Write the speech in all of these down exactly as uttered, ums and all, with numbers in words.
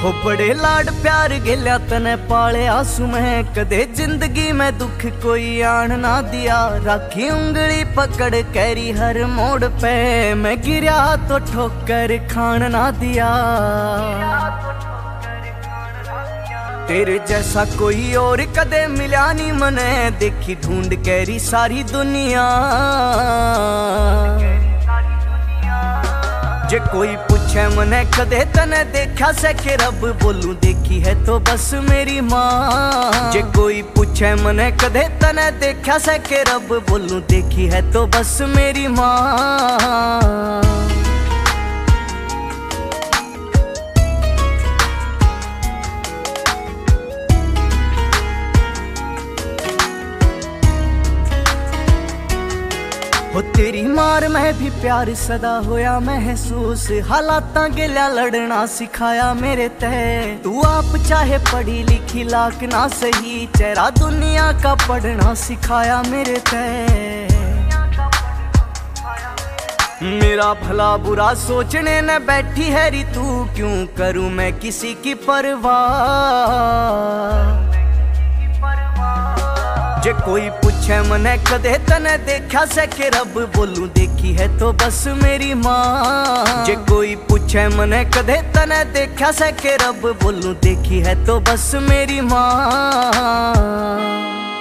हो बड़े लाड प्यार गेल्या तने पाले आंसू में, कदे जिंदगी में दुख कोई आन ना दिया। राखी उंगली पकड़ कैरी हर मोड़ पे, मैं गिरा तो ठोकर खान ना दिया। तेरे जैसा कोई और कदे मिला नी मने, देखी ढूंढ कैरी सारी दुनिया। जे कोई पूछे मने कदे तने देखा से के रब, बोलूं देखी है तो बस मेरी माँ। जे कोई पूछे मने कदे तने देखा से के रब, बोलूं देखी है तो बस मेरी माँ। हो तेरी मार में भी प्यार सदा होया महसूस, हालातां गेल्या लड़ना सिखाया मेरे तय। तू आप चाहे पढ़ी लिखी लाख ना सही, चेहरा दुनिया का पढ़ना सिखाया मेरे तय। मेरा भला बुरा सोचने न बैठी है री तू, क्यों करूं मैं किसी की परवाह। जे कोई पूछे मने कदे तने देखा से के रब, बोलूं देखी है तो बस मेरी माँ। जे कोई पूछे मने कदे तने देखा से के रब, बोलूं देखी है तो बस मेरी माँ।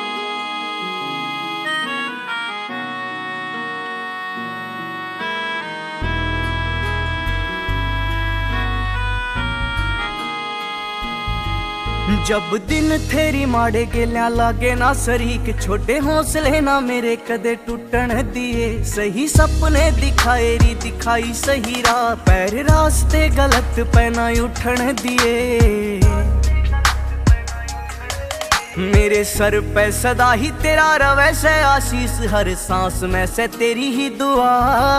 जब दिन तेरी माड़े गेल्या लागे ना शरीक, छोटे हौसले ना मेरे कदे टूटन दिए। सही सपने दिखाए री दिखाई सही राह, पैर रास्ते गलत पे ना उठन दिए। मेरे सर पे सदा ही तेरा रवे से आशीष, हर सांस में से तेरी ही दुआ।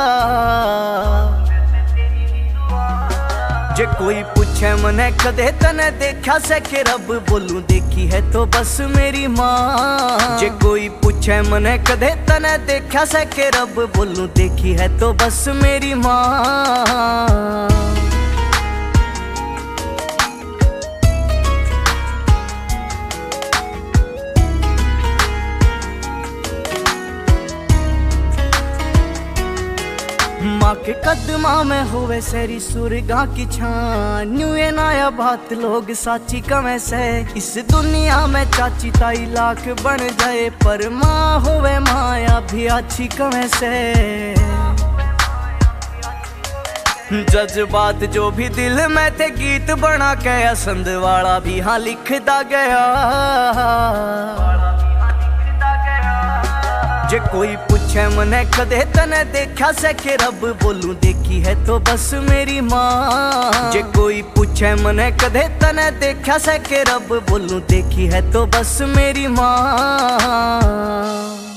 जे कोई पूछे मने कदे तने देखा से के रब, बोलूं देखी है तो बस मेरी माँ। जे कोई पूछे मने कदे तने देखा से के रब, बोलूं देखी है तो बस मेरी माँ। माँ के कदमा में होवे सेरी सुरगा की छान, न्यू ये नया बात लोग साची कमे से। इस दुनिया में चाची ताई लाख बन जाए, पर माँ होवे माया भी अच्छी कमे से। जज्बात जो भी दिल में थे गीत बना के, असंद वाला भी हाँ लिखता गया। जे कोई पूछे मने कदे तने देखा से के रब, बोलूं देखी है तो बस मेरी माँ। जे कोई पूछे मने कदे तने देखा से के रब, बोलूं देखी है तो बस मेरी माँ।